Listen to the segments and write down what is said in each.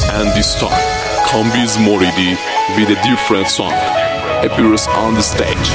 And this time, Kambiz Moridi with a different song appears on the stage.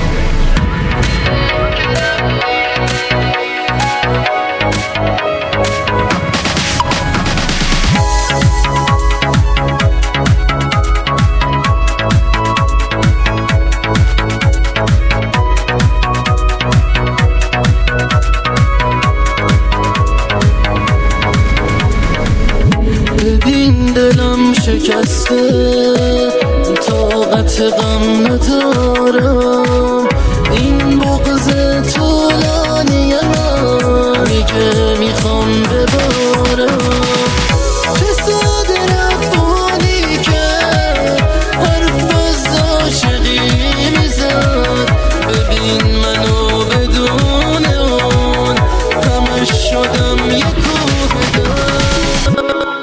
ببین دلم شکسته، طاقت غم ندارم. این بغض طولانی من میگه میخوام ببارم. چه ساده رفانی که حرف از عاشقی میزد. ببین منو بدون اون همش شدم یک کوه دار.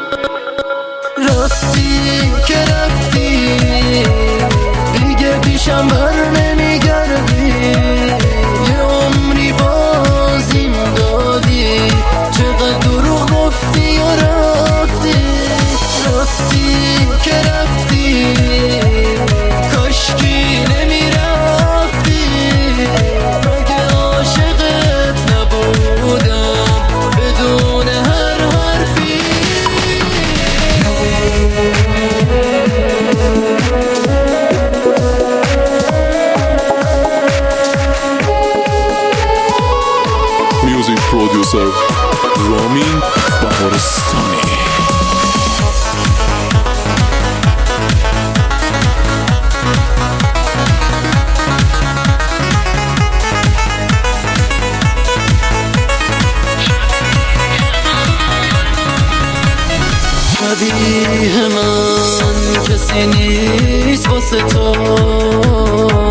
رفتی که رفتی دیگه پیشم بر نمیگردی. یه عمری بازیم دادی، چقدر دروغ گفتی و رفتی. رفتی که رفتی کاشکی نمیرفتی. مگه عاشقت نبودم بدون هر حرفی. Music producer Ramin Baharistani. شبیه من کسی نیست واسه تو.